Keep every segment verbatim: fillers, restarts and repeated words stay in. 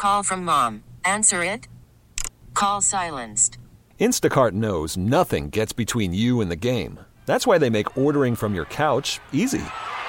Call from mom. Answer it. Call silenced. Instacart knows nothing gets between you and the game. That's why they make ordering from your couch easy.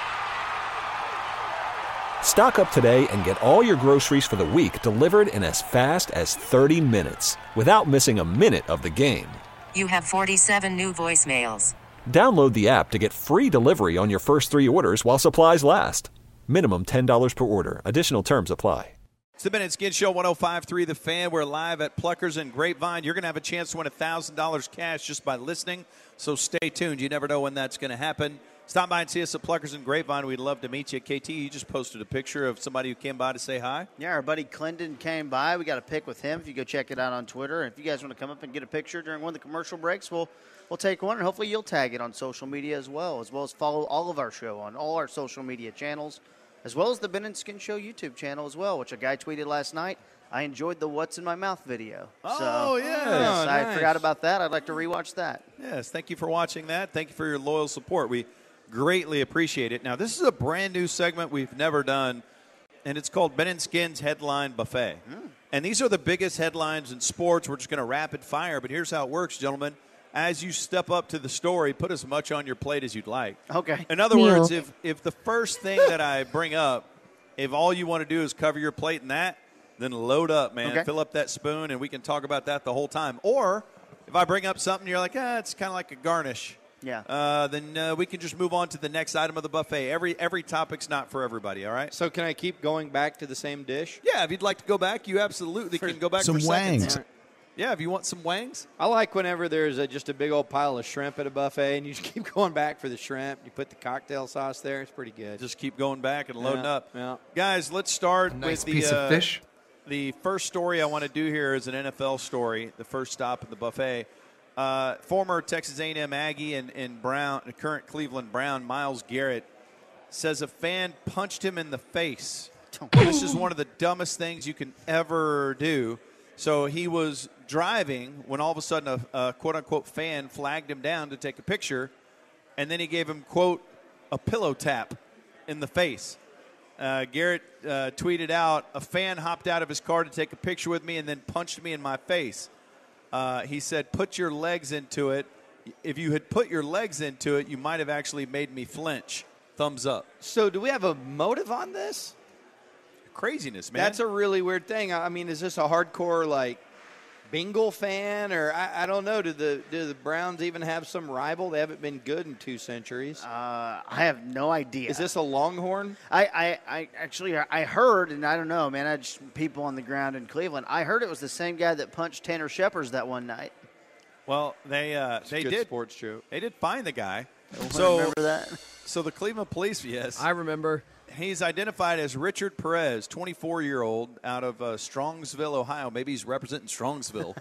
Stock up today and get all your groceries for the week delivered in as fast as thirty minutes without missing a minute of the game. You have forty-seven new voicemails. Download the app to get free delivery on your first three orders while supplies last. Minimum ten dollars per order. Additional terms apply. It's the Ben and Skin Show, one oh five point three The Fan. We're live at Pluckers and Grapevine. You're going to have a chance to win one thousand dollars cash just by listening, so stay tuned. You never know when that's going to happen. Stop by and see us at Pluckers and Grapevine. We'd love to meet you. K T, you just posted a picture of somebody who came by to say hi. Yeah, our buddy Clendon came by. We got a pic with him. If you go check it out on Twitter. And if you guys want to come up and get a picture during one of the commercial breaks, we'll, we'll take one. And hopefully you'll tag it on social media as well, as well as follow all of our show on all our social media channels, as well as the Ben and Skin Show YouTube channel as well, which a guy tweeted last night. I enjoyed the What's in My Mouth video. Oh, so, yes. yes. Oh, I nice. forgot about that. I'd like to rewatch that. Yes, thank you for watching that. Thank you for your loyal support. We greatly appreciate it. Now, this is a brand new segment we've never done, and it's called Ben and Skin's Headline Buffet. Mm. And these are the biggest headlines in sports. We're just going to rapid fire, but here's how it works, gentlemen. As you step up to the story, put as much on your plate as you'd like. Okay. In other Neil. words, if, if the first thing that I bring up, if all you want to do is cover your plate in that, then load up, man. Okay. Fill up that spoon, and we can talk about that the whole time. Or if I bring up something, you're like, ah, it's kind of like a garnish. Yeah. Uh, then uh, we can just move on to the next item of the buffet. Every every topic's not for everybody, all right? So can I keep going back to the same dish? Yeah, if you'd like to go back, you absolutely can go back some for seconds. wangs. Yeah, if you want some wangs. I like whenever there's a, just a big old pile of shrimp at a buffet, and you just keep going back for the shrimp. You put the cocktail sauce there. It's pretty good. Just keep going back and loading Yeah, up. yeah. Guys, let's start A nice with the, piece uh, of fish. The first story I want to do here is an N F L story, the first stop at the buffet. Uh, former Texas A and M Aggie and, and Brown, current Cleveland Brown, Myles Garrett, says a fan punched him in the face. This is one of the dumbest things you can ever do. So he was driving when all of a sudden a, a quote-unquote fan flagged him down to take a picture, and then he gave him, quote, a pillow tap in the face. Uh, Garrett uh, tweeted out, a fan hopped out of his car to take a picture with me and then punched me in my face. Uh, he said, put your legs into it. If you had put your legs into it, you might have actually made me flinch. Thumbs up. So do we have a motive on this? Craziness, man. That's a really weird thing. I mean, is this a hardcore, like, Bengal fan? Or I, I don't know. Do the do the Browns even have some rival? They haven't been good in two centuries. Uh, I have no idea. Is this a Longhorn? I, I, I actually I heard, and I don't know, man. I just people on the ground in Cleveland. I heard it was the same guy that punched Tanner Shepard that one night. Well, they uh, It's a they good did sports joke. They did find the guy. So So remember that? so the Cleveland Police, yes, I remember. he's identified as Richard Perez, twenty-four-year-old out of uh, Strongsville, Ohio. Maybe he's representing Strongsville.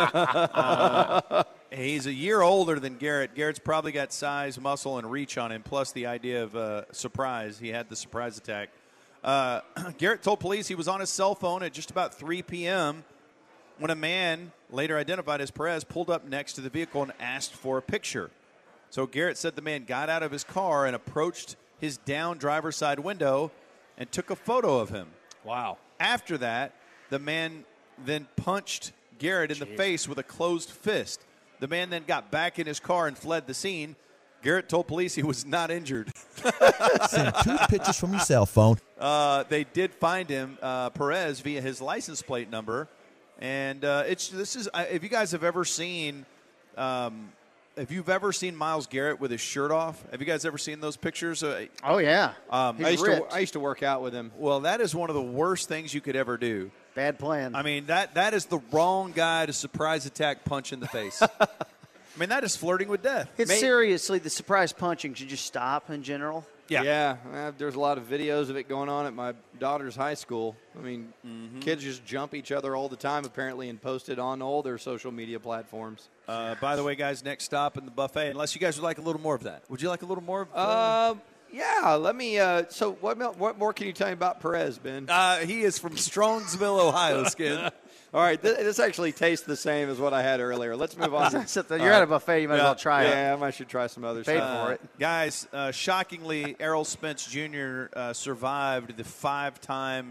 uh, he's a year older than Garrett. Garrett's probably got size, muscle, and reach on him, plus the idea of uh, surprise. He had the surprise attack. Uh, Garrett told police he was on his cell phone at just about three p.m. when a man, later identified as Perez, pulled up next to the vehicle and asked for a picture. So Garrett said the man got out of his car and approached his down driver's side window and took a photo of him. Wow. After that, the man then punched Garrett in the face with a closed fist. The man then got back in his car and fled the scene. Garrett told police he was not injured. Send two pictures from your cell phone. Uh, they did find him, uh, Perez, via his license plate number. And uh, it's this is uh, if you guys have ever seen um, – if you've ever seen Myles Garrett with his shirt off, have you guys ever seen those pictures? Uh, Oh yeah. um, He's I used, ripped. to, I used to work out with him. well, that is one of the worst things you could ever do. Bad plan. I mean, that that is the wrong guy to surprise attack punch in the face. I mean, that is flirting with death. it's May- seriously the surprise punching should just stop in general. Yeah. Yeah, uh, there's a lot of videos of it going on at my daughter's high school. I mean, Mm-hmm. kids just jump each other all the time, apparently, and post it on all their social media platforms. Uh, by the way, guys, next stop in the buffet, unless you guys would like a little more of that. Would you like a little more of Uh, yeah, let me. Uh, so, what, mo- what more can you tell me about Perez, Ben? uh, he is from Strongsville, Ohio, Skin. All right, th- this actually tastes the same as what I had earlier. Let's move on. to- Except that you're at a buffet, you might as well try it. yeah, I should try some other Paid stuff. for it. Guys, uh, shockingly, Errol Spence Junior Uh, survived the five-time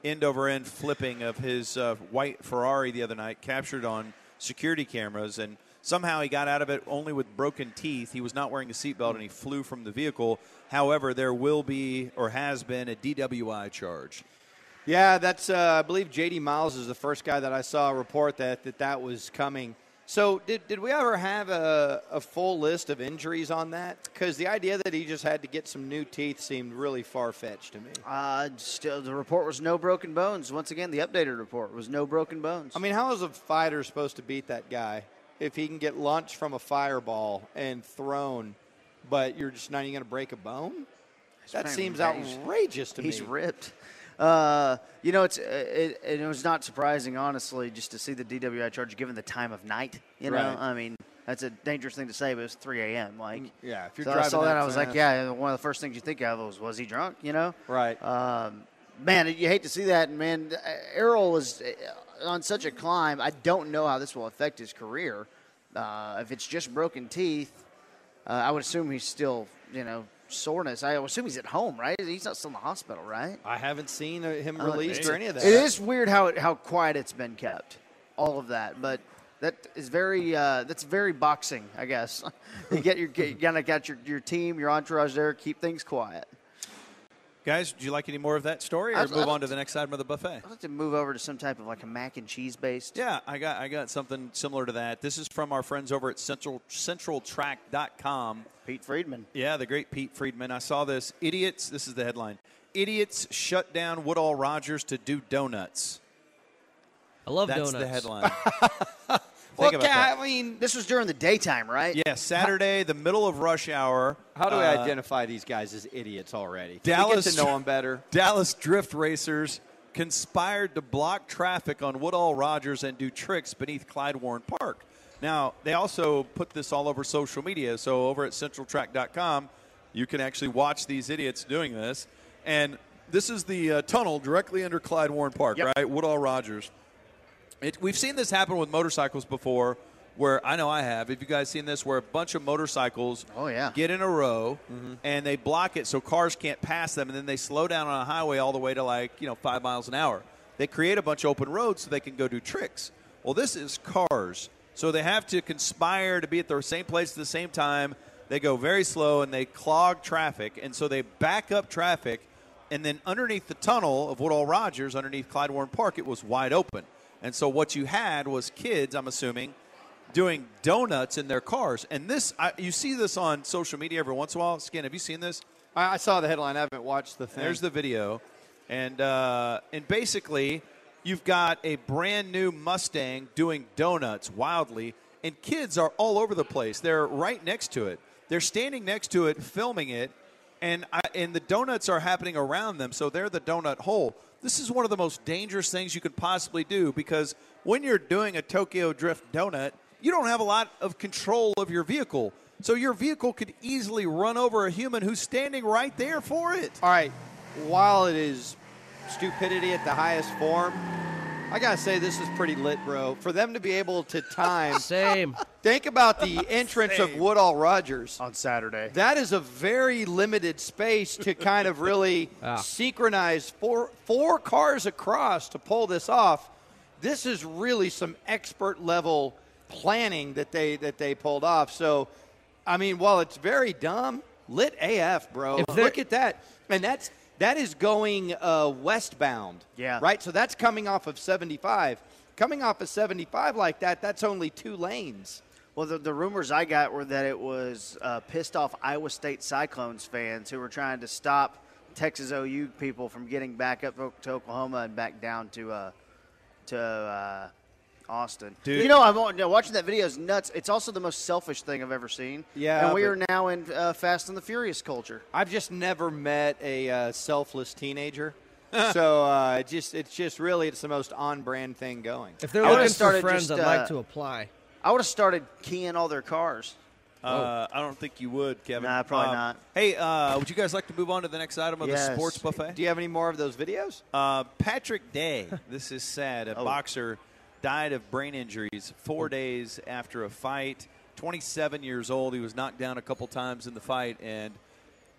end over end flipping of his uh, white Ferrari the other night, captured on security cameras, and somehow he got out of it only with broken teeth. He was not wearing a seatbelt, and he flew from the vehicle. However, there will be or has been a D W I charge. Yeah, that's uh, I believe J D Miles is the first guy that I saw report that that, that was coming. So did, did we ever have a, a full list of injuries on that? Because the idea that he just had to get some new teeth seemed really far-fetched to me. Uh, still, the report was no broken bones. Once again, the updated report was no broken bones. I mean, how is a fighter supposed to beat that guy if he can get launched from a fireball and thrown, but you're just not even going to break a bone? That seems outrageous to me. He's ripped. Uh, you know, it's it, it was not surprising, honestly, just to see the D W I charge given the time of night. You know, Right. I mean, that's a dangerous thing to say, but it's three a.m. Like, Yeah, if you're so I driving saw that, that I was like, fast. yeah. One of the first things you think of was, was he drunk? You know, Right. Um, man, you hate to see that. And man, Errol was on such a climb. I don't know how this will affect his career. Uh, if it's just broken teeth, uh, I would assume he's still, you know, soreness. I would assume he's at home, right? He's not still in the hospital, right? I haven't seen uh, him Uh, released or any of that. It is weird how it, how quiet it's been kept, all of that. But that is very uh, that's very boxing, I guess. you get your you gotta got your, your team, your entourage there, keep things quiet. Guys, do you like any more of that story, or I'd- move I'd- on to the next item of the buffet? I'd like to move over to some type of like a mac and cheese based. Yeah, I got I got something similar to that. This is from our friends over at Central Central Track dot com. Pete Friedman. Yeah, the great Pete Friedman. I saw this. Idiots, this is the headline. Idiots shut down Woodall Rogers to do donuts. I love That's donuts. the headline. Well, Think about that. I mean, This was during the daytime, right? Yeah, Saturday, the middle of rush hour. how do we uh, identify these guys as idiots already? Dallas- we get to know them better. Dallas drift racers conspired to block traffic on Woodall Rogers and do tricks beneath Clyde Warren Park. Now, they also put this all over social media. So over at Central Track dot com, you can actually watch these idiots doing this. And this is the uh, tunnel directly under Clyde Warren Park, Yep. right? Woodall Rogers. It, we've seen this happen with motorcycles before, where I know I have. Have you guys seen this, where a bunch of motorcycles Oh, yeah. get in a row and they block it so cars can't pass them, and then they slow down on a highway all the way to like, you know, five miles an hour. They create a bunch of open roads so they can go do tricks. Well, this is cars. So they have to conspire to be at the same place at the same time. They go very slow and they clog traffic, and so they back up traffic. And then underneath the tunnel of Woodall Rogers, underneath Clyde Warren Park, it was wide open. And so what you had was kids, I'm assuming, doing donuts in their cars. And this, I, you see this on social media every once in a while. Skin, have you seen this? I, I saw the headline. I haven't watched the thing. There's the video. And uh, and basically, you've got a brand new Mustang doing donuts wildly, and kids are all over the place. They're right next to it. They're standing next to it, filming it, and I, and the donuts are happening around them, so they're the donut hole. This is one of the most dangerous things you could possibly do, because when you're doing a Tokyo Drift donut, you don't have a lot of control of your vehicle. So your vehicle could easily run over a human who's standing right there for it. All right, while it is stupidity at the highest form, I got to say this is pretty lit, bro. For them to be able to time. Same. Think about the entrance of Woodall Rogers. On Saturday. That is a very limited space to kind of really Yeah. synchronize four, four cars across to pull this off. This is really some expert level planning that they that they pulled off. So, I mean, while it's very dumb, lit A F, bro. If they're- Look at that. And that's that is going uh, westbound. Yeah. Right? So that's coming off of seventy-five. Coming off of seventy-five like that, that's only two lanes. Well, the, the rumors I got were that it was uh, pissed off Iowa State Cyclones fans who were trying to stop Texas O U people from getting back up to Oklahoma and back down to uh, to uh, Austin. Dude. You know, I'm you know, watching that video is nuts. It's also the most selfish thing I've ever seen. Yeah, and we but- are now in uh, Fast and the Furious culture. I've just never met a uh, selfless teenager. so uh, it just it's just really it's the most on-brand thing going. If they're I would've looking for started friends, just, I'd uh, like to apply. I would have started keying all their cars. Uh, I don't think you would, Kevin. Nah, probably Um, not. Hey, uh, would you guys like to move on to the next item of Yes. the sports buffet? Do you have any more of those videos? Uh, Patrick Day, this is sad, a Oh. boxer, died of brain injuries four days after a fight. twenty-seven years old. He was knocked down a couple times in the fight, and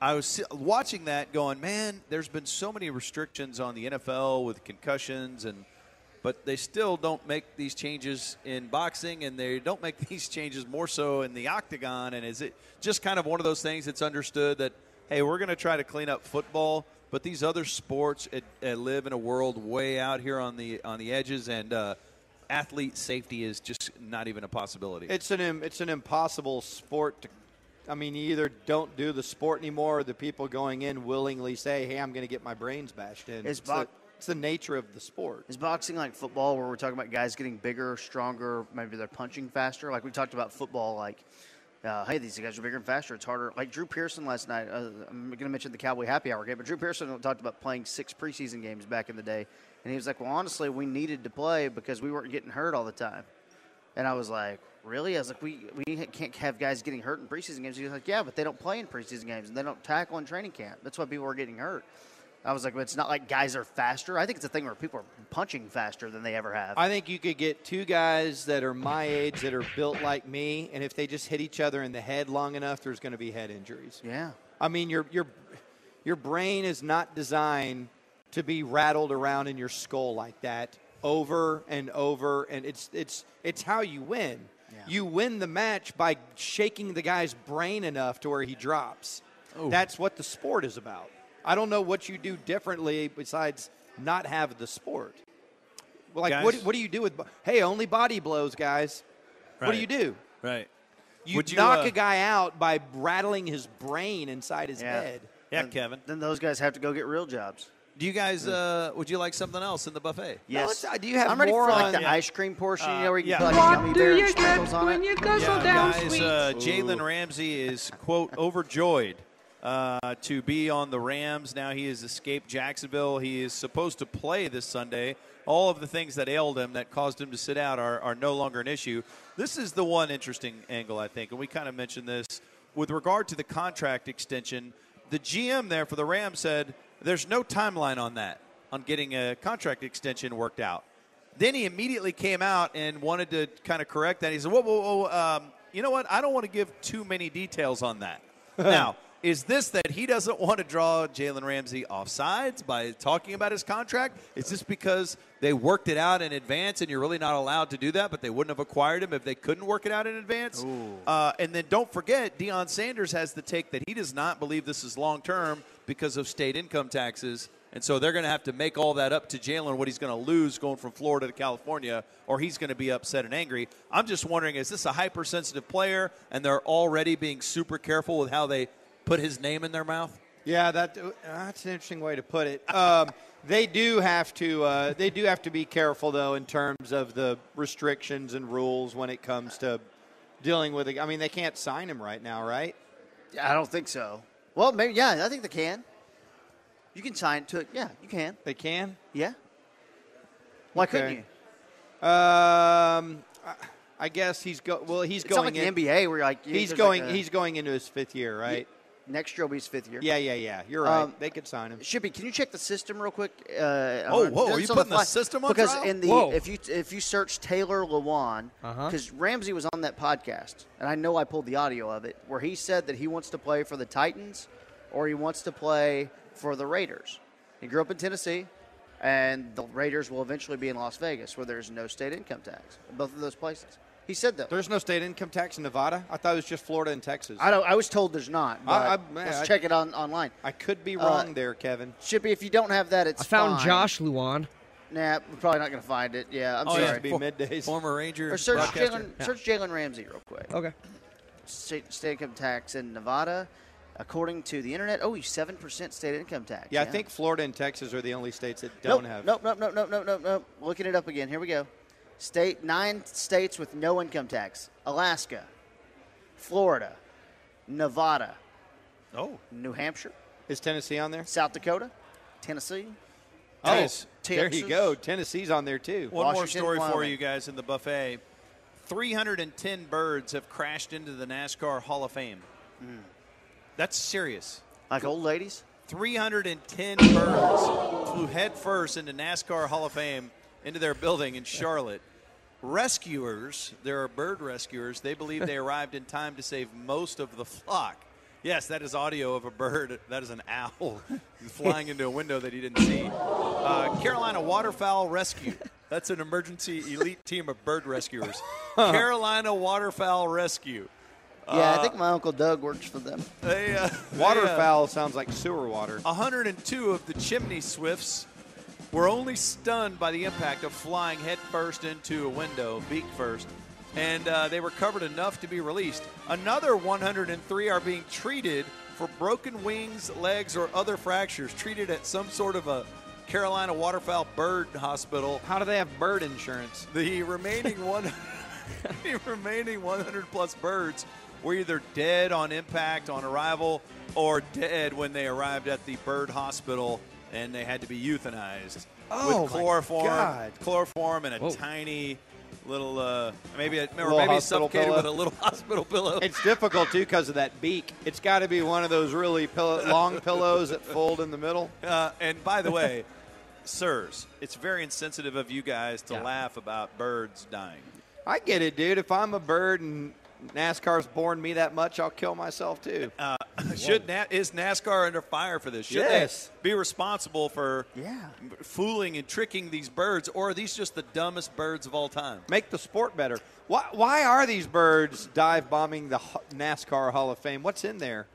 I was watching that going, man, there's been so many restrictions on the N F L with concussions, and but they still don't make these changes in boxing, and they don't make these changes more so in the octagon. And is it just kind of one of those things that's understood that, hey, we're going to try to clean up football, but these other sports it, it live in a world way out here on the on the edges, and uh, athlete safety is just not even a possibility. It's an it's an impossible sport to I mean, you either don't do the sport anymore, or the people going in willingly say, hey, I'm going to get my brains bashed in. Is It's, bo- the, it's the nature of the sport. Is boxing like football, where we're talking about guys getting bigger, stronger, maybe they're punching faster? Like we talked about football, like, uh, hey, these guys are bigger and faster. It's harder. Like Drew Pearson last night, uh, I'm going to mention the Cowboy Happy Hour game, but Drew Pearson talked about playing six preseason games back in the day. And he was like, well, honestly, we needed to play because we weren't getting hurt all the time. And I was like, really? I was like, we we can't have guys getting hurt in preseason games. He was like, yeah, but they don't play in preseason games, and they don't tackle in training camp. That's why people are getting hurt. I was like, but it's not like guys are faster. I think it's a thing where people are punching faster than they ever have. I think you could get two guys that are my age that are built like me, and if they just hit each other in the head long enough, there's going to be head injuries. Yeah. I mean, your your your brain is not designed to be rattled around in your skull like that over and over, and it's it's it's how you win. Yeah. You win the match by shaking the guy's brain enough to where he drops. Ooh. That's what the sport is about. I don't know what you do differently besides not have the sport. Like, guys, what what do you do with – hey, only body blows, guys. Right. What do you do? Right. You, Would you knock uh, a guy out by rattling his brain inside his Yeah. head. Yeah, then, Kevin. Then those guys have to go get real jobs. Do you guys, uh, would you like something else in the buffet? Yes. No, do you have I'm ready more for like on- the yeah. ice cream portion, you Uh, know, where you yeah. can put like gummy bear and sprinkles on it. you guzzle Yeah, guys, uh, Jalen Ramsey is, quote, overjoyed uh, to be on the Rams. Now he has escaped Jacksonville. He is supposed to play this Sunday. All of the things that ailed him that caused him to sit out are, are no longer an issue. This is the one interesting angle, I think, and we kind of mentioned this. With regard to the contract extension, the G M there for the Rams said there's no timeline on that, on getting a contract extension worked out. Then he immediately came out and wanted to kind of correct that. He said, whoa, whoa, whoa, um, you know what? I don't want to give too many details on that. Now, is this that he doesn't want to draw Jalen Ramsey off sides by talking about his contract? Is this because they worked it out in advance and you're really not allowed to do that, but they wouldn't have acquired him if they couldn't work it out in advance? Uh, and then don't forget, Deion Sanders has the take that he does not believe this is long-term because of state income taxes. And so they're going to have to make all that up to Jalen, what he's going to lose going from Florida to California, or he's going to be upset and angry. I'm just wondering, is this a hypersensitive player, and they're already being super careful with how they put his name in their mouth? Yeah, that uh, that's an interesting way to put it. Um, they do have to uh, they do have to be careful though in terms of the restrictions and rules when it comes to dealing with it. I mean, they can't sign him right now, right? I don't think so. Well, maybe, yeah, I think they can. You can sign to it. Yeah, you can. They can. Yeah. Why Okay. couldn't you? Um, I- I guess he's go. Well, he's It's not going like the in. N B A where you're like He's there's going. Like a- he's going into his fifth year, right? next year will be his fifth year. Yeah, yeah, yeah. You're right. Um, they could sign him. Shippy, can you check the system real quick? Uh, Oh, on- whoa, are just you on putting the fly? system on Because trial? in the Whoa. if you if you search Taylor Lewan, Uh-huh. because Ramsey was on that podcast, and I know I pulled the audio of it, where he said that he wants to play for the Titans or he wants to play for the Raiders. He grew up in Tennessee, and the Raiders will eventually be in Las Vegas, where there's no state income tax. Both of those places. He said that. There's no state income tax in Nevada. I thought it was just Florida and Texas. I don't. I was told there's not. But I- I- let's I- check it on online. I could be Uh, wrong there, Kevin. Shippy, if you don't have that, it's I found fine. Josh Luan. Nah, we're probably not going to find it. Yeah, I'm Oh, sorry. yeah. It'd be middays. Former Ranger Or search broadcaster. Jalen, search Jalen Ramsey real quick. Okay. State, state income tax in Nevada, according to the internet. Oh, he's seven percent state income tax. Yeah, I think Florida and Texas are the only states that Nope, don't have. Nope, nope, nope, nope, nope, nope, nope. Looking it up again. Here we go. State nine states with no income tax: Alaska, Florida, Nevada, Oh, New Hampshire, Is Tennessee on there? South Dakota, Tennessee. Oh, Guys, there you Texas. go. Tennessee's on there too. one more Washington, story for Wyoming. you guys in the buffet. three hundred ten birds have crashed into the NASCAR Hall of Fame. That's serious. Like old ladies. three hundred ten birds flew head first into NASCAR Hall of Fame into their building in Charlotte. Rescuers, there are bird rescuers, they believe they arrived in time to save most of the flock. Yes, that is audio of a bird. That is an owl flying into a window that he didn't see. Uh, Carolina Waterfowl Rescue. That's an emergency elite team of bird rescuers. Carolina Waterfowl Rescue. Yeah, Uh, I think my Uncle Doug works for them. They, uh, Waterfowl sounds like sewer water. one hundred two of the chimney swifts were only stunned by the impact of flying head first into a window, beak first, and uh, they recovered enough to be released. Another one hundred three are being treated for broken wings, legs, or other fractures, treated at some sort of a Carolina Waterfowl Bird Hospital. How do they have bird insurance? The remaining one, the remaining one hundred plus birds were either dead on impact on arrival or dead when they arrived at the bird hospital, and they had to be euthanized Oh, with my chloroform, God. chloroform, and a Whoa. tiny little, uh, maybe a, or Little maybe hospital suffocated pillow. with a little hospital pillow. It's difficult, too, because of that beak. It's got to be one of those really pillow, long pillows that fold in the middle. Uh, and by the way, sirs, it's very insensitive of you guys to Yeah. laugh about birds dying. I get it, dude. If I'm a bird and NASCAR's boring me that much, I'll kill myself, too. Uh, should Na- is NASCAR under fire for this? Should Yes. they be responsible for Yeah. fooling and tricking these birds, or are these just the dumbest birds of all time? Make the sport better. Why, why are these birds dive bombing the Ho- NASCAR Hall of Fame? What's in there?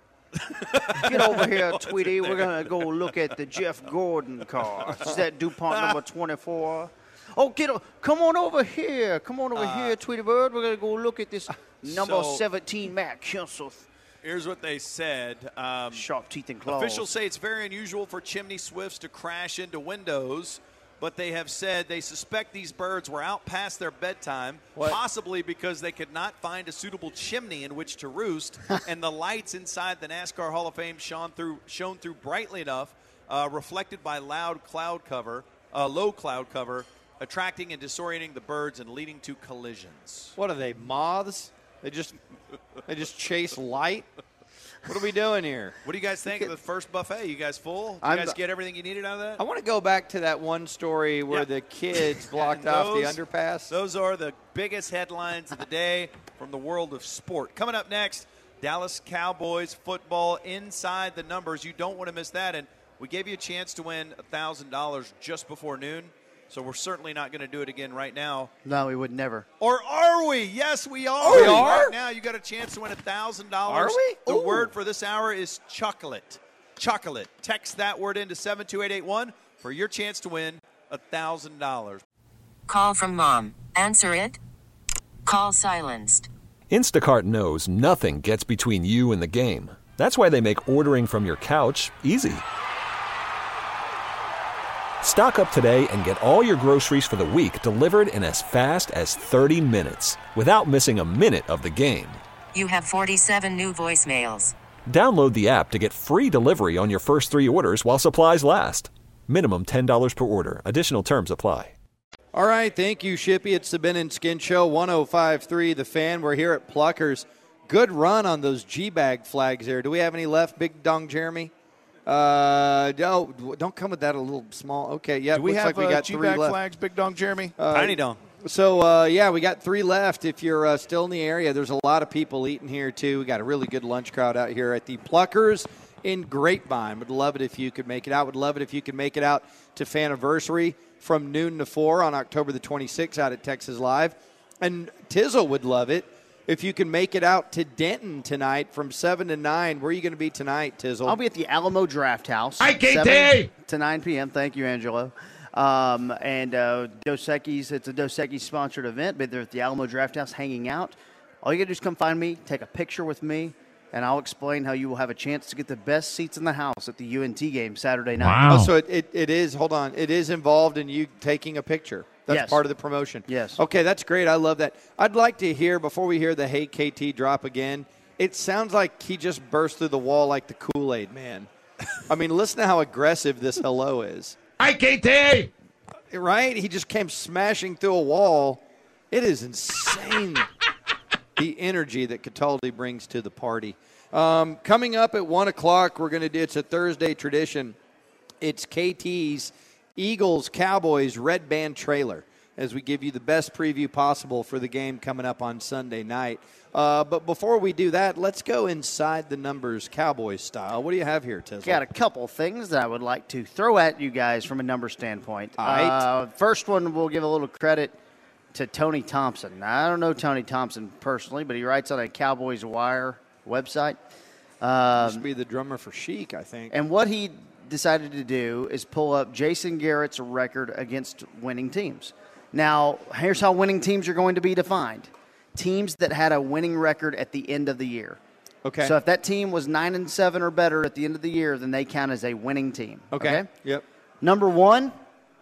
Get over here, Tweety. We're going to go look at the Jeff Gordon car. Is that DuPont number twenty-four? Oh, get o- come on over here. Come on over here, Tweety Bird. We're going to go look at this number so- seventeen Mac Kenseth. Here's what they said. Um, Sharp teeth and claws. Officials say it's very unusual for chimney swifts to crash into windows, but they have said they suspect these birds were out past their bedtime, What? possibly because they could not find a suitable chimney in which to roost, and the lights inside the NASCAR Hall of Fame shone through, shone through brightly enough, uh, reflected by loud cloud cover, uh, low cloud cover, attracting and disorienting the birds and leading to collisions. What are they, moths? They just they just chase light? What are we doing here? What do you guys think of the first buffet? You guys full? Did you I'm- guys get everything you needed out of that? I want to go back to that one story where Yeah. the kids blocked And off the those- underpass. Those are the biggest headlines of the day from the world of sport. Coming up next, Dallas Cowboys football inside the numbers. You don't want to miss that. And we gave you a chance to win one thousand dollars just before noon, so we're certainly not going to do it again right now. No, we would never. Or are we? Yes, we are. We are? Right now, you got a chance to win one thousand dollars. Are we? The Ooh. word for this hour is chocolate. Chocolate. Text that word into seven two eight eight one for your chance to win one thousand dollars. Call from mom. Answer it. Call silenced. Instacart knows nothing gets between you and the game. That's why they make ordering from your couch easy. Stock up today and get all your groceries for the week delivered in as fast as thirty minutes without missing a minute of the game. You have forty-seven new voicemails. Download the app to get free delivery on your first three orders while supplies last. Minimum ten dollars per order. Additional terms apply. All right, thank you, Shippy. It's the Ben and Skin Show, one oh five point three The Fan. We're here at Pluckers. Good run on those G-bag flags there. Do we have any left, Big Dong Jeremy? Uh, no, don't come with that a little small. Okay, yeah, Do we looks have like we uh, got three G-bag left. flags, Big Dong Jeremy? Tiny Dong. So, uh, yeah, we got three left. If you're uh, still in the area, there's a lot of people eating here, too. We got a really good lunch crowd out here at the Pluckers in Grapevine. Would love it if you could make it out. Would love it if you could make it out to Faniversary from noon to four on October the twenty-sixth out at Texas Live. And Tizzle would love it if you can make it out to Denton tonight from seven to nine. Where are you going to be tonight, Tizzle? I'll be at the Alamo Draft House. Hi, K T! seven to nine p.m. Thank you, Angelo. Um, and uh, Dos Equis, it's a Dos Equis sponsored event, but they're at the Alamo Draft House hanging out. All you got to do is come find me, take a picture with me, and I'll explain how you will have a chance to get the best seats in the house at the U N T game Saturday night. Oh, so it, it, it is, hold on, it is involved in you taking a picture. That's Yes. part of the promotion. Yes. Okay, that's great. I love that. I'd like to hear, before we hear the Hey K T drop again, it sounds like he just burst through the wall like the Kool-Aid man. I mean, listen to how aggressive this hello is. Hi, K T! Right? He just came smashing through a wall. It is insane, the energy that Cataldi brings to the party. Um, coming up at one o'clock, we're going to do, it's a Thursday tradition. It's K T's Eagles Cowboys Red Band trailer. as we give you the best preview possible for the game coming up on Sunday night. Uh, but before we do that, let's go inside the numbers Cowboys style. What do you have here, Tizzle? Got a couple things that I would like to throw at you guys from a number standpoint. All right. Uh, first one, we'll give a little credit to Tony Thompson. Now, I don't know Tony Thompson personally, but he writes on a Cowboys Wire website. Um, Used to be the drummer for Chic, I think. And what he decided to do is pull up Jason Garrett's record against winning teams. Now, here's how winning teams are going to be defined. Teams that had a winning record at the end of the year. Okay. So if that team was nine and seven or better at the end of the year, then they count as a winning team. Okay. Yep. Number one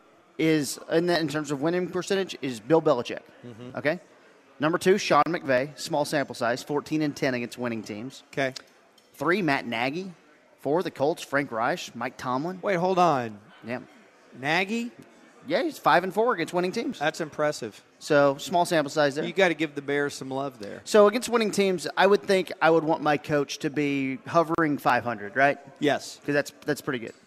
is, in, that, in terms of winning percentage, is Bill Belichick. Mm-hmm. Okay. Number two, Sean McVay, small sample size, fourteen and ten against winning teams. Okay. Three, Matt Nagy. Four, the Colts, Frank Reich, Mike Tomlin. Wait, hold on. Yeah. Nagy? Yeah, he's five and four against winning teams. That's impressive. So small sample size there. You got to give the Bears some love there. So against winning teams, I would think I would want my coach to be hovering five hundred, right? Yes. Because that's that's pretty good.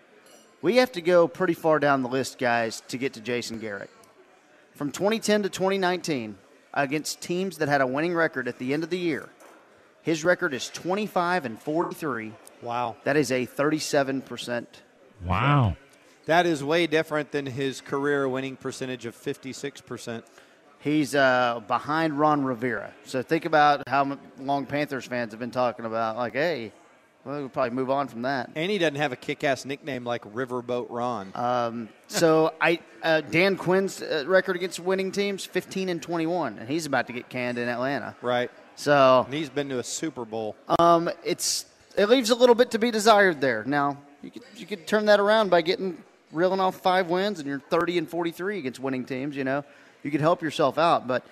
We have to go pretty far down the list, guys, to get to Jason Garrett. From twenty ten to twenty nineteen, against teams that had a winning record at the end of the year, his record is twenty-five and forty-three. Wow. That is a thirty-seven percent. Wow. That is way different than his career winning percentage of fifty-six percent. He's uh, behind Ron Rivera. So think about how long Panthers fans have been talking about, like, hey, well, we'll probably move on from that. And he doesn't have a kick-ass nickname like Riverboat Ron. Um, so I uh, Dan Quinn's uh, record against winning teams, fifteen and twenty-one, and he's about to get canned in Atlanta. Right. So And he's been to a Super Bowl. um, it's it leaves a little bit to be desired there. Now you could you could turn that around by getting reeling off five wins, and you're thirty and forty-three against winning teams. You know, you could help yourself out, but.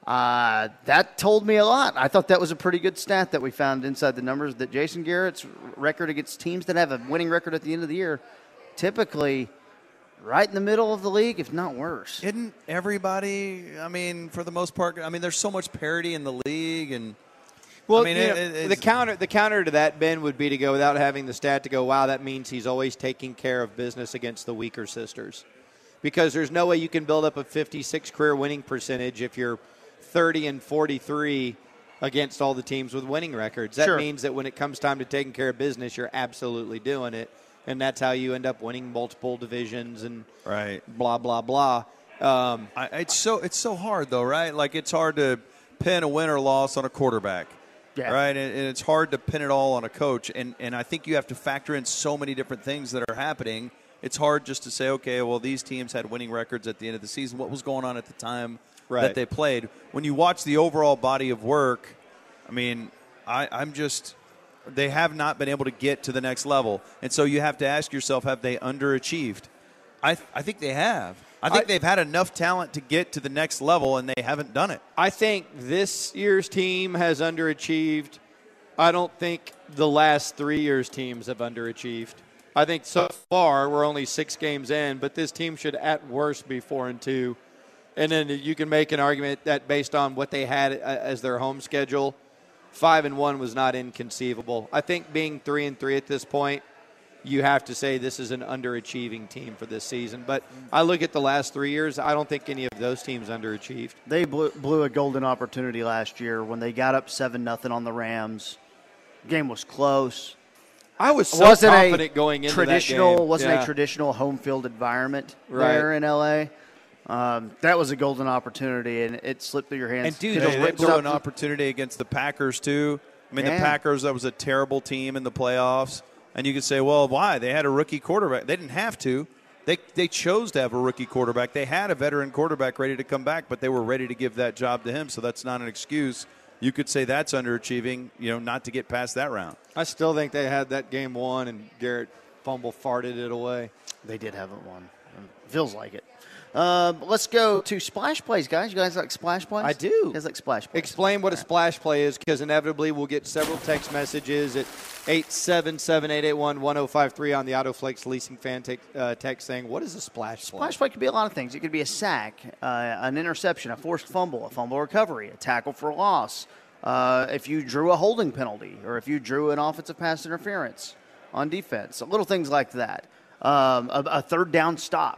Uh, that told me a lot. I thought that was a pretty good stat that we found inside the numbers, that Jason Garrett's record against teams that have a winning record at the end of the year, typically right in the middle of the league, if not worse. Isn't everybody, I mean, for the most part, I mean, there's so much parity in the league. and Well, I mean, you it, know, it, the counter the counter to that, Ben, would be to go without having the stat to go, wow, that means he's always taking care of business against the weaker sisters. Because there's no way you can build up a fifty-six career winning percentage if you're thirty and forty-three against all the teams with winning records. That Sure. means that when it comes time to taking care of business, you're absolutely doing it. And that's how you end up winning multiple divisions and right. blah, blah, blah. Um, I, it's so it's so hard, though, right? Like, it's hard to pin a win or loss on a quarterback. Yeah. Right, and, and it's hard to pin it all on a coach. And, and I think you have to factor in so many different things that are happening. It's hard just to say, okay, well, these teams had winning records at the end of the season. What was going on at the time Right. that they played? When you watch the overall body of work, I mean, I, I'm just – they have not been able to get to the next level. And so you have to ask yourself, have they underachieved? I, th- I think they have. I think I- they've had enough talent to get to the next level, and they haven't done it. I think this year's team has underachieved. I don't think the last three years' teams have underachieved. I think so far we're only six games in, but this team should at worst be four and two. And then you can make an argument that based on what they had as their home schedule, five and one was not inconceivable. I think being three and three at this point, you have to say this is an underachieving team for this season. But I look at the last three years, I don't think any of those teams underachieved. They blew, blew a golden opportunity last year when they got up seven nothing on the Rams. Game was close. I was so wasn't confident a going into traditional, that game. Wasn't Yeah. a traditional home field environment Right. there in L A. Um, that was a golden opportunity, and it slipped through your hands. And, dude, Could've They, they ripped blew up an the- opportunity against the Packers, too. I mean, Yeah. the Packers, that was a terrible team in the playoffs. And you could say, well, why? They had a rookie quarterback. They didn't have to. They they chose to have a rookie quarterback. They had a veteran quarterback ready to come back, but they were ready to give that job to him, so that's not an excuse. You could say that's underachieving, you know, not to get past that round. I still think they had that game won, and Garrett fumble farted it away. They did have it one. Feels like it. Um, let's go to splash plays, guys. You guys like splash plays? I do. You guys like splash plays? Explain what a splash play is, because inevitably we'll get several text messages at eight seven seven, eight eight one, one oh five three on the AutoFlex Leasing fan te- uh, text saying, what is a splash play? Splash play could be a lot of things. It could be a sack, uh, an interception, a forced fumble, a fumble recovery, a tackle for loss. Uh, if you drew a holding penalty, or if you drew an offensive pass interference on defense, so little things like that. Um, a, a third down stop.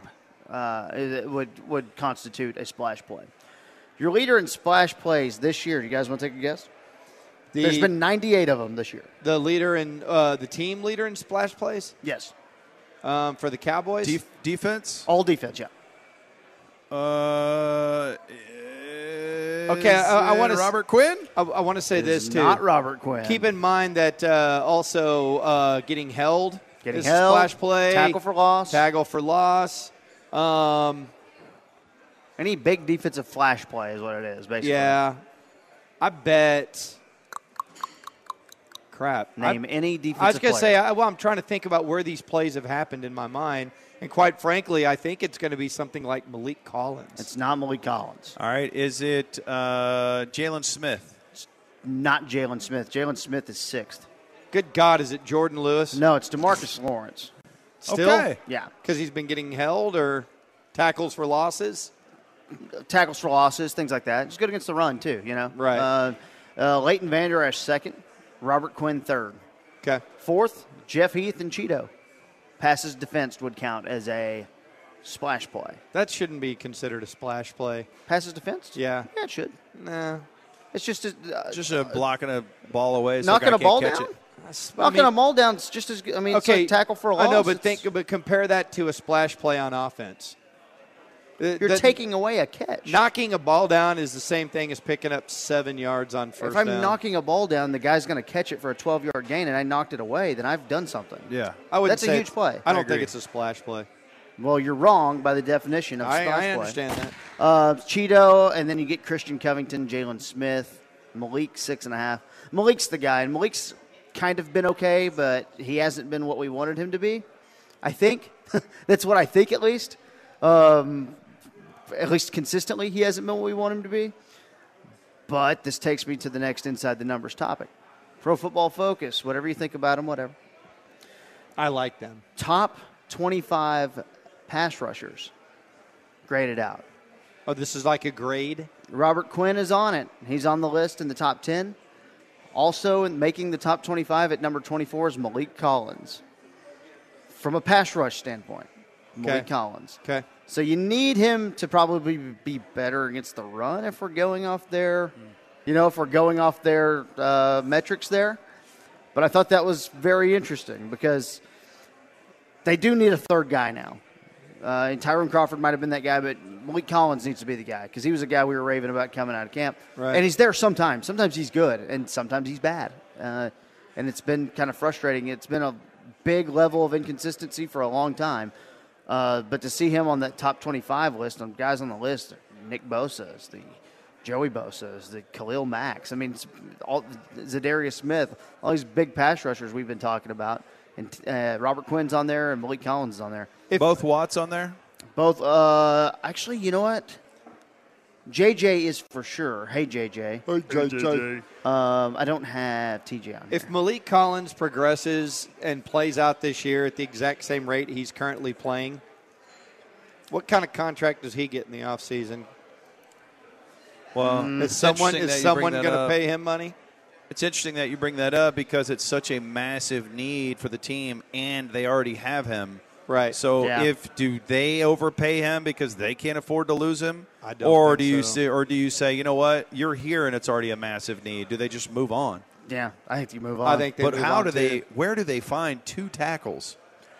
uh, it would would constitute a splash play. Your leader in splash plays this year. Do you guys want to take a guess? The, There's been ninety-eight of them this year. The leader in uh, the team leader in splash plays. Yes. Um, for the Cowboys. Def- defense. All defense. Yeah. Uh. Okay, I, I want to Robert Quinn. I, I want to say It this is too. Not Robert Quinn. Keep in mind that uh, also uh, getting held, Getting is held, splash play, tackle for loss. tackle for loss. Um, Any big defensive flash play is what it is, basically. yeah, I bet. Crap. Name I, any defensive I was going to player. say, I, well, I'm trying to think about where these plays have happened in my mind, and quite frankly, I think it's going to be something like Malik Collins. It's not Malik Collins. All right. Is it uh, Jalen Smith? Not Jalen Smith. Jalen Smith is sixth. Good God, is it Jordan Lewis? No, it's DeMarcus Lawrence. Still? Okay. Yeah. Because he's been getting held or tackles for losses? Tackles for losses, things like that. He's good against the run, too, you know. Right. Uh, uh, Leighton Vander Esch second. Robert Quinn third. Okay. Fourth, Jeff Heath and Cheeto. Passes defense would count as a splash play. That shouldn't be considered a splash play. Passes defense? Yeah. Yeah, it should. Nah. It's just a, uh, Just a blocking a ball away. So knocking the a guy ball can't down. catch it. I Knocking mean- a ball down is just as good. I mean, Okay, it's like tackle for a loss. I know, but It's- think, but compare that to a splash play on offense. Uh, you're that- taking away a catch. knocking a ball down is the same thing as picking up seven yards on first if I'm down. knocking a ball down, the guy's going to catch it for a twelve-yard gain, and I knocked it away, then I've done something. Yeah. I wouldn't That's a say- huge play. I I don't agree. think it's a splash play. Well, you're wrong by the definition of I, splash I play. understand that. Uh, Cheeto, and then you get Christian Covington, Jalen Smith, Malik, six and a half. Malik's the guy, and Malik's kind of been okay, but he hasn't been what we wanted him to be. I think. That's what I think, at least. Um, at least consistently, he hasn't been what we want him to be. But this takes me to the next Inside the Numbers topic. Pro Football Focus, whatever you think about him, whatever. I like them. Top twenty-five pass rushers graded out. Oh, this is like a grade? Robert Quinn is on it. He's on the list in the top ten. Also in making the top twenty-five at number twenty-four is Malik Collins. From a pass rush standpoint, Malik Okay. Collins. Okay. So you need him to probably be better against the run if we're going off their, you know, if we're going off their uh, metrics there. But I thought that was very interesting because they do need a third guy now. Uh, and Tyrone Crawford might have been that guy, but Malik Collins needs to be the guy because he was a guy we were raving about coming out of camp. Right. And he's there sometimes. Sometimes he's good, and sometimes he's bad. Uh, and it's been kind of frustrating. It's been a big level of inconsistency for a long time. Uh, but to see him on that top twenty-five list, on guys on the list, Nick Bosa's, the Joey Bosa's, the Khalil Max. I mean, it's all Zadarius Smith, all these big pass rushers we've been talking about. And uh, Robert Quinn's on there, and Malik Collins is on there. Both Watts on there? Both. Uh, actually, you know what? J J is for sure. Hey, J J. Hey, J J. Um, I don't have T J on If here. Malik Collins progresses and plays out this year at the exact same rate he's currently playing, what kind of contract does he get in the offseason? Well, Is it's someone interesting is that you bring someone that going to up. pay him money? It's interesting that you bring that up because it's such a massive need for the team, and they already have him. Right. So Yeah. if do they overpay him because they can't afford to lose him, I don't or think do you so. say, or do you say, you know what, you're here and it's already a massive need? Do they just move on? Yeah, I think you move on. I think they But move how on do too. they? Where do they find two tackles?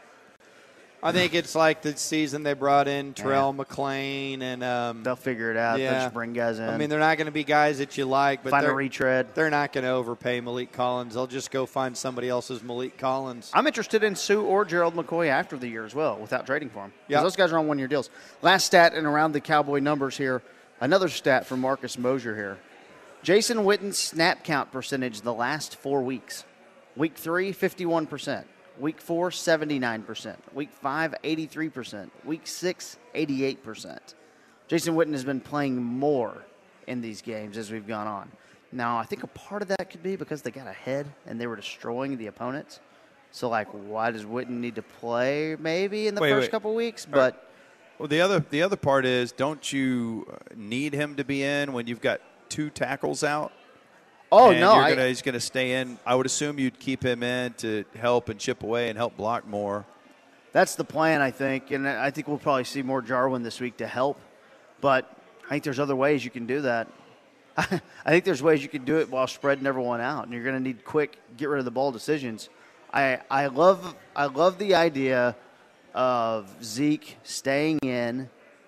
I think it's like the season they brought in Terrell McLean and um, They'll figure it out. They'll Yeah. just bring guys in. I mean, they're not going to be guys that you like, but find a they're, retread. they're not going to overpay Malik Collins. They'll just go find somebody else's Malik Collins. I'm interested in Sue or Gerald McCoy after the year as well, without trading for him. 'Cause Yeah. those guys are on one-year deals. Last stat and around the Cowboy numbers here, another stat from Marcus Mosier here. Jason Witten's snap count percentage the last four weeks. Week three, fifty-one percent. Week four, seventy-nine percent. Week five, eighty-three percent. Week six, eighty-eight percent. Jason Witten has been playing more in these games as we've gone on. Now, I think a part of that could be because they got ahead and they were destroying the opponents. So, like, why does Witten need to play maybe in the Wait, first wait. couple weeks? But Well, the other the other part is, don't you need him to be in when you've got two tackles out? oh and no, you're I, gonna, he's going to stay in. I would assume you'd keep him in to help and chip away and help block more. That's the plan, I think, and I think we'll probably see more Jarwin this week to help. But I think there's other ways you can do that. I think there's ways you can do it while spreading everyone out, and you're going to need quick, get rid of the ball decisions. I I love I love the idea of Zeke staying in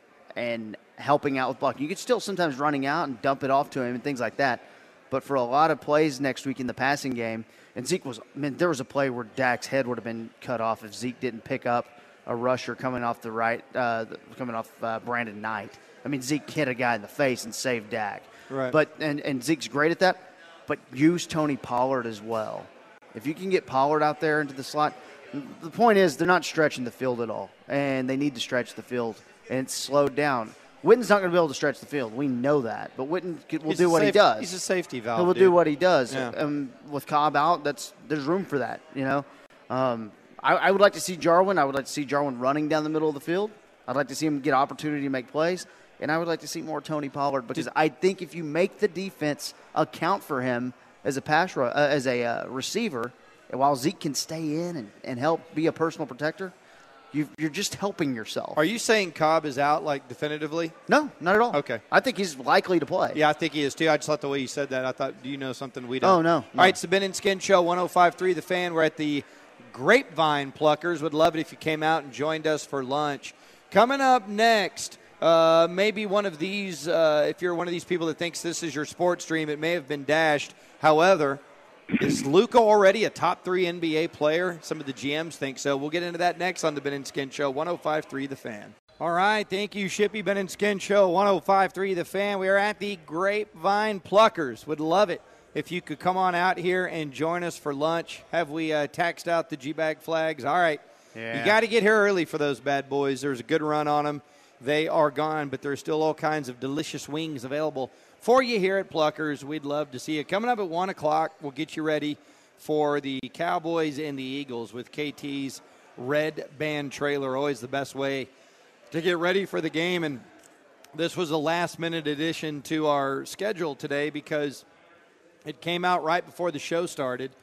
and helping out with blocking. You could still sometimes running out and dump it off to him and things like that. But for a lot of plays next week in the passing game, and Zeke was, I mean, there was a play where Dak's head would have been cut off if Zeke didn't pick up a rusher coming off the right, uh, coming off uh, Brandon Knight. I mean, Zeke hit a guy in the face and saved Dak. Right. But and, and Zeke's great at that, but use Tony Pollard as well. If you can get Pollard out there into the slot, the point is they're not stretching the field at all, and they need to stretch the field, and it's slowed down. Witten's not going to be able to stretch the field. We know that. But Witten will He's do what safe, he does. He's a safety valve. He will dude. do what he does. Yeah. Um, with Cobb out, that's there's room for that, you know. Um, I, I would like to see Jarwin. I would like to see Jarwin running down the middle of the field. I'd like to see him get opportunity to make plays. And I would like to see more Tony Pollard because I think if you make the defense account for him as a pass ru- uh, as a uh, receiver, and while Zeke can stay in and, and help be a personal protector, you, you're just helping yourself. Are you saying Cobb is out, like, definitively? No, not at all. Okay. I think he's likely to play. Yeah, I think he is, too. I just thought the way you said that, I thought, do you know something we don't? Oh, no. All right, it's the Ben and Skin Show, one oh five point three The Fan. We're at the Grapevine Pluckers. Would love it if you came out and joined us for lunch. Coming up next, uh, maybe one of these, uh, if you're one of these people that thinks this is your sports dream, it may have been dashed. However, is Luka already a top three N B A player? Some of the G Ms think so. We'll get into that next on the Ben and Skin Show, one oh five point three The Fan. All right, thank you, Shippy. Ben and Skin Show, one oh five point three The Fan. We are at the Grapevine Pluckers. Would love it if you could come on out here and join us for lunch. Have we uh, taxed out the G-Bag flags? All right. Yeah. You got to get here early for those bad boys. There's a good run on them. They are gone, but there's still all kinds of delicious wings available for you here at Pluckers. We'd love to see you. Coming up at one o'clock, we'll get you ready for the Cowboys and the Eagles with K T's Red Band trailer. Always the best way to get ready for the game. And this was a last-minute addition to our schedule today because it came out right before the show started.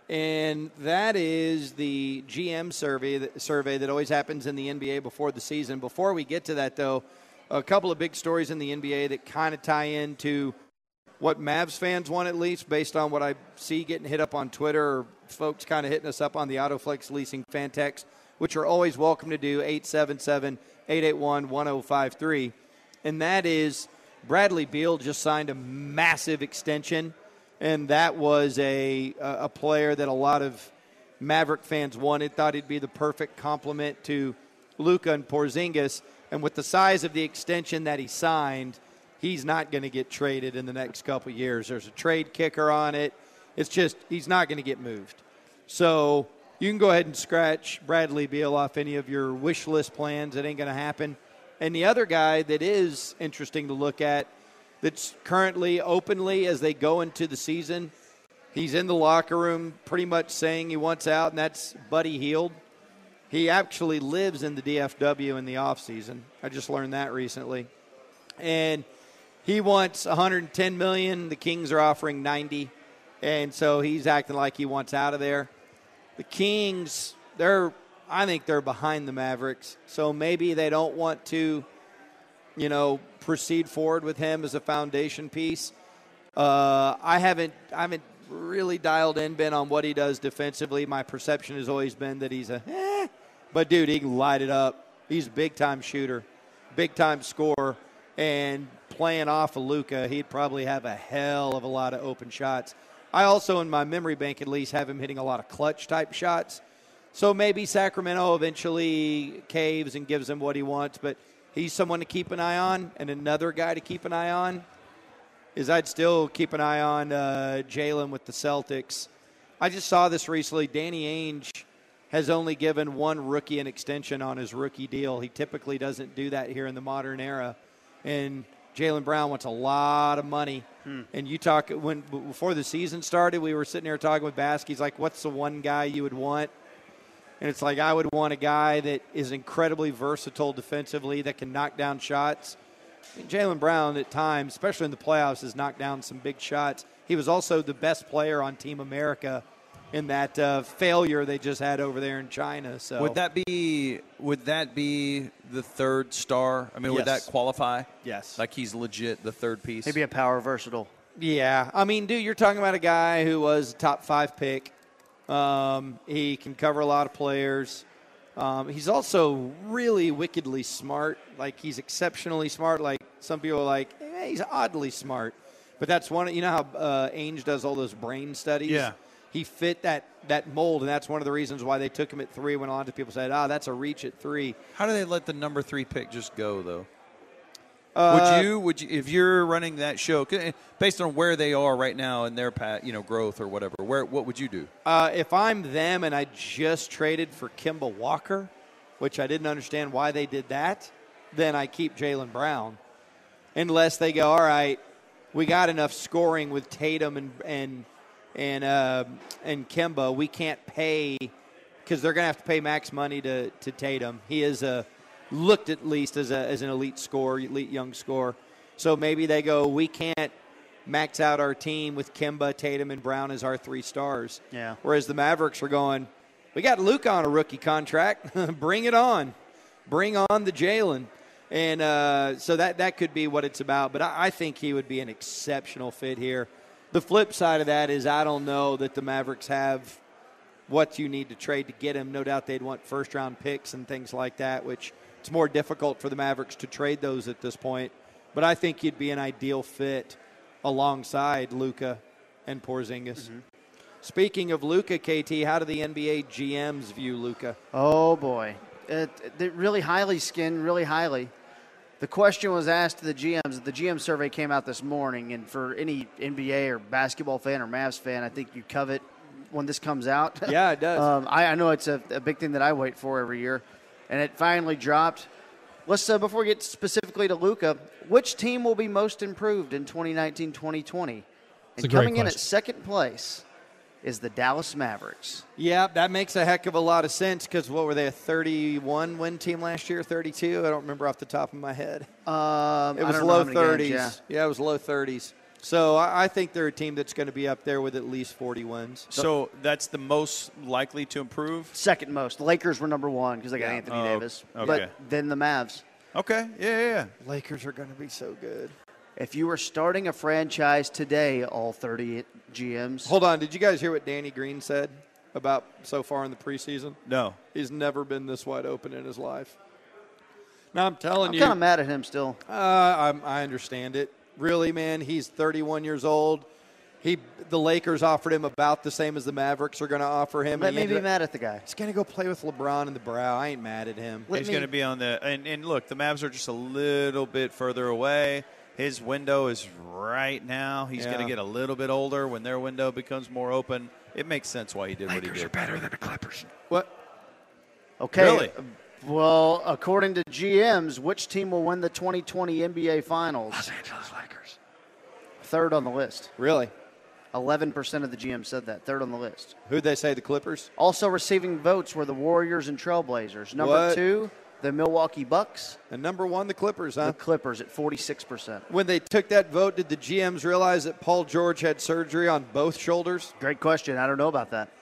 And that is the G M survey that, survey that always happens in the N B A before the season. Before we get to that, though, a couple of big stories in the N B A that kind of tie into what Mavs fans want, at least, based on what I see getting hit up on Twitter, or folks kind of hitting us up on the AutoFlex Leasing fan text, which are always welcome to do, eight seven seven, eight eight one, one oh five three. And that is Bradley Beal just signed a massive extension. And that was a a player that a lot of Maverick fans wanted, thought he'd be the perfect complement to Luka and Porzingis. And with the size of the extension that he signed, he's not going to get traded in the next couple of years. There's a trade kicker on it. It's just he's not going to get moved. So you can go ahead and scratch Bradley Beal off any of your wish list plans. It ain't going to happen. And the other guy that is interesting to look at, that's currently openly as they go into the season, he's in the locker room pretty much saying he wants out, and that's Buddy Hield. He actually lives in the D F W in the offseason. I just learned that recently. And he wants one hundred ten million dollars. The Kings are offering ninety, and so he's acting like he wants out of there. The Kings, they're I think they're behind the Mavericks, so maybe they don't want to, you know, proceed forward with him as a foundation piece. Uh, I haven't I haven't really dialed in, Ben, on what he does defensively. My perception has always been that he's a eh, but, dude, he can light it up. He's a big-time shooter, big-time scorer, and playing off of Luka, he'd probably have a hell of a lot of open shots. I also, in my memory bank at least, have him hitting a lot of clutch-type shots. So maybe Sacramento eventually caves and gives him what he wants, but he's someone to keep an eye on. And another guy to keep an eye on is I'd still keep an eye on uh, Jalen with the Celtics. I just saw this recently. Danny Ainge has only given one rookie an extension on his rookie deal. He typically doesn't do that here in the modern era. And Jaylen Brown wants a lot of money. Hmm. And you talk, when before the season started, we were sitting here talking with Basque. He's like, what's the one guy you would want? And it's like, I would want a guy that is incredibly versatile defensively, that can knock down shots. Jaylen Brown at times, especially in the playoffs, has knocked down some big shots. He was also the best player on Team America in that uh, failure they just had over there in China. So Would that be would that be the third star? I mean, would Yes. that qualify? Yes. Like he's legit the third piece? Maybe a power versatile. Yeah, I mean, dude, you're talking about a guy who was a top five pick. Um, he can cover a lot of players. Um, he's also really wickedly smart. Like, he's exceptionally smart. Like, some people are like, eh, he's oddly smart. But that's one, you know how uh, Ainge does all those brain studies? Yeah. He fit that, that mold, and that's one of the reasons why they took him at three when a lot of people said, ah, that's a reach at three. How do they let the number three pick just go, though? Uh, would you, would you, if you're running that show, based on where they are right now in their path, you know, growth or whatever, where what would you do? Uh, if I'm them and I just traded for Kemba Walker, which I didn't understand why they did that, then I keep Jaylen Brown. Unless they go, all right, we got enough scoring with Tatum and and and uh, and Kemba. We can't pay because they're going to have to pay max money to, to Tatum. He is a looked at least as a as an elite scorer, elite young scorer. So maybe they go, we can't max out our team with Kemba, Tatum, and Brown as our three stars. Yeah. Whereas the Mavericks are going, we got Luka on a rookie contract. Bring it on. Bring on the Jalen. And uh, so that, that could be what it's about. But I, I think he would be an exceptional fit here. The flip side of that is I don't know that the Mavericks have what you need to trade to get him. No doubt they'd want first-round picks and things like that, which it's more difficult for the Mavericks to trade those at this point. But I think he'd be an ideal fit alongside Luka and Porzingis. Mm-hmm. Speaking of Luka, K T, how do the N B A G Ms view Luka? Oh, boy. It, it really highly skinned, really highly. The question was asked to the G Ms. The G M survey came out this morning, and for any N B A or basketball fan or Mavs fan, I think you covet when this comes out. Yeah, it does. um, I, I know it's a, a big thing that I wait for every year, and it finally dropped. Let's uh, before we get specifically to Luka, which team will be most improved in twenty nineteen twenty twenty? And coming in at second place is the Dallas Mavericks. Yeah, that makes a heck of a lot of sense because what were they, a thirty-one win team last year, thirty-two? I don't remember off the top of my head. Um, it was I don't low know how many thirties. games, yeah. yeah, it was low thirties. So I, I think they're a team that's going to be up there with at least forty wins. So that's the most likely to improve? Second most. The Lakers were number one because they got Yeah. Anthony Oh, Davis. okay. But then the Mavs. Okay, yeah, yeah, yeah. Lakers are going to be so good. If you were starting a franchise today, all thirty G Ms. Hold on. Did you guys hear what Danny Green said about so far in the preseason? No. He's never been this wide open in his life. Now, I'm telling I'm you. kind of mad at him still. Uh, I'm, I understand it. Really, man, he's thirty-one years old. He, the Lakers offered him about the same as the Mavericks are going to offer him. Let and he me be ended up- mad at the guy. He's going to go play with LeBron in the brow. I ain't mad at him. Let He's me- going to be on the and, and look, the Mavs are just a little bit further away. His window is right now. He's Yeah. going to get a little bit older when their window becomes more open. It makes sense why he did what he Lakers did. are better than the Clippers. What? Okay. Really? Well, according to G Ms, which team will win the twenty twenty N B A Finals? Los Angeles Lakers. Third on the list. Really? eleven percent of the G Ms said that. Third on the list. Who'd they say, the Clippers? Also receiving votes were the Warriors and Trailblazers. Number What? two, the Milwaukee Bucks. And number one, the Clippers, huh? The Clippers at forty-six percent. When they took that vote, did the G Ms realize that Paul George had surgery on both shoulders? Great question. I don't know about that.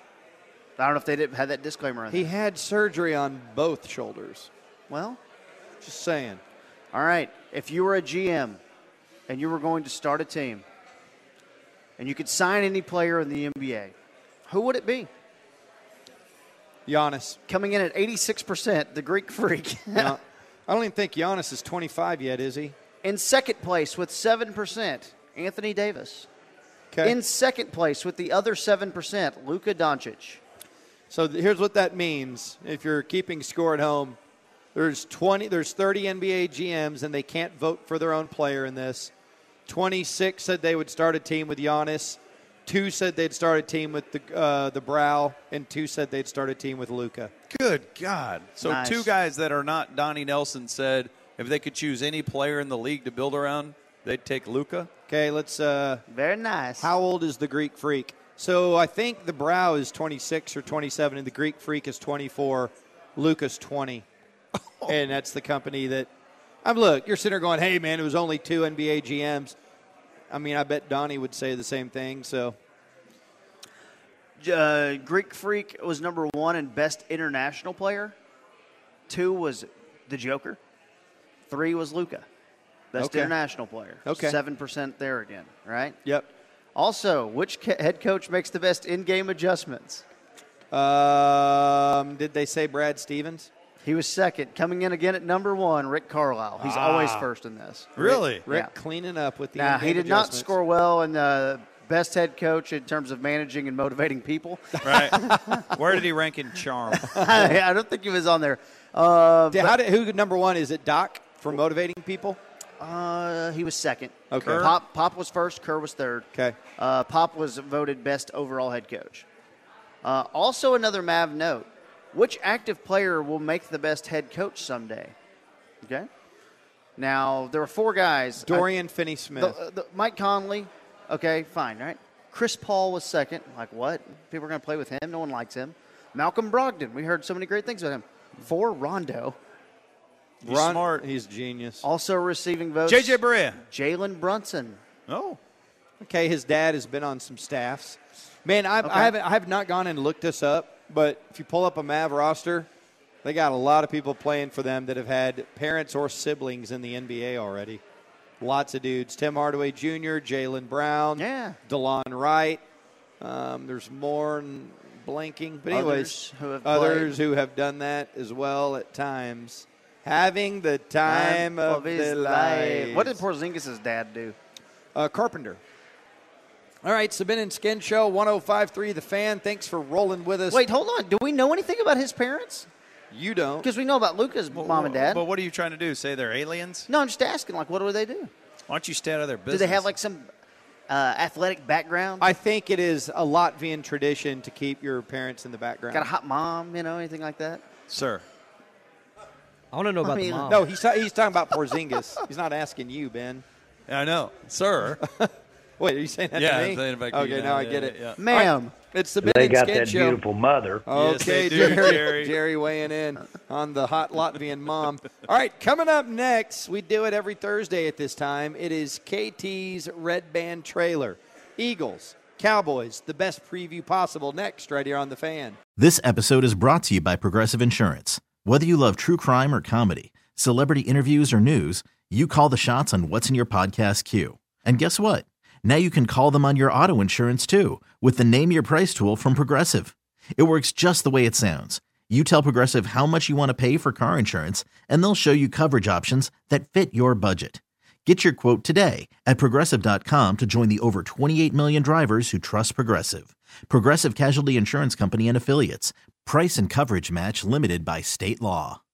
I don't know if they did, had that disclaimer in He there. had surgery on both shoulders. Well, Just saying. all right. If you were a G M and you were going to start a team and you could sign any player in the N B A, who would it be? Giannis. Coming in at eighty-six percent, the Greek Freak. Now, I don't even think Giannis is twenty-five yet, is he? In second place with seven percent, Anthony Davis. Okay. In second place with the other seven percent, Luka Doncic. So th- here's what that means. If you're keeping score at home, there's twenty, there's thirty N B A G Ms, and they can't vote for their own player in this. twenty-six said they would start a team with Giannis. Two said they'd start a team with the uh, the Brow, and two said they'd start a team with Luka. Good God. So Nice. two guys that are not Donnie Nelson said if they could choose any player in the league to build around, they'd take Luka. Okay, let's. Uh, Very nice. how old is the Greek Freak? So I think the Brow is twenty-six or twenty-seven, and the Greek Freak is twenty-four. Luka's twenty, and that's the company that. I'm look. You're sitting there going, "Hey, man, it was only two N B A G Ms." I mean, I bet Donnie would say the same thing. So Uh, Greek Freak was number one in best international player. Two was the Joker. Three was Luka, best Okay. international player. Okay. seven percent there again, right? Yep. Also, which ca- head coach makes the best in-game adjustments? Um, did they say Brad Stevens? He was second. Coming in again at number one, Rick Carlisle. He's always first in this. Really? Rick Yeah. cleaning up with the Now, he in-game did not adjustments. score well in the best head coach in terms of managing and motivating people. Right. Where did he rank in charm? I don't think he was on there. Uh, Did- how did, who number one? Is it Doc for motivating people? uh, he was second. Okay. Kerr? Pop, Pop was first. Kerr was third. Okay. Uh, Pop was voted best overall head coach. Uh, also, another Mav note. Which active player will make the best head coach someday? Okay. Now, there were four guys. Dorian I- Finney-Smith. The, uh, the, Mike Conley, okay, fine, right? Chris Paul was second. Like, what? People are going to play with him? No one likes him. Malcolm Brogdon. We heard so many great things about him. Four, Rondo. He's Ron- smart. He's genius. Also receiving votes. J J Barea. Jalen Brunson. Oh. Okay, his dad has been on some staffs. Man, I've, Okay. I haven't. I have not gone and looked this up, but if you pull up a Mav roster, they got a lot of people playing for them that have had parents or siblings in the N B A already. Lots of dudes: Tim Hardaway Junior, Jaylen Brown, Yeah. DeLon Wright. Um, there's more n- blanking, but anyways, Others who have others played. who have done that as well at times, having the time, of, his their life. lives. What did Porzingis' dad do? Uh, Carpenter. All right, Sabin and Skin Show, one oh five point three The Fan. Thanks for rolling with us. Wait, hold on. Do we know anything about his parents? You don't. Because we know about Luca's mom and dad. But what are you trying to do? Say they're aliens? No, I'm just asking, like, what do they do? Why don't you stay out of their Do business? they have, like, some uh, athletic background? I think it is a Latvian tradition to keep your parents in the background. Got a hot mom, you know, anything like that? Sir. I want to know about mean, the mom. No, he's, ta- he's talking about Porzingis. He's not asking you, Ben. I know. Sir. Wait, are you saying that Yeah, to I'm me? saying it back to okay, you now now. I Yeah, get yeah, it. yeah. Ma'am. It's the Ben They and got Skin that Show. beautiful mother. Yes, Okay, they do, Jerry, Jerry. Jerry weighing in on the hot Latvian mom. All right, coming up next, we do it every Thursday at this time. It is K T's Red Band Trailer. Eagles, Cowboys, the best preview possible next right here on The Fan. This episode is brought to you by Progressive Insurance. Whether you love true crime or comedy, celebrity interviews or news, you call the shots on what's in your podcast queue. And guess what? Now you can call them on your auto insurance too with the Name Your Price tool from Progressive. It works just the way it sounds. You tell Progressive how much you want to pay for car insurance, and they'll show you coverage options that fit your budget. Get your quote today at Progressive dot com to join the over twenty-eight million drivers who trust Progressive. Progressive Casualty Insurance Company and Affiliates. Price and coverage match limited by state law.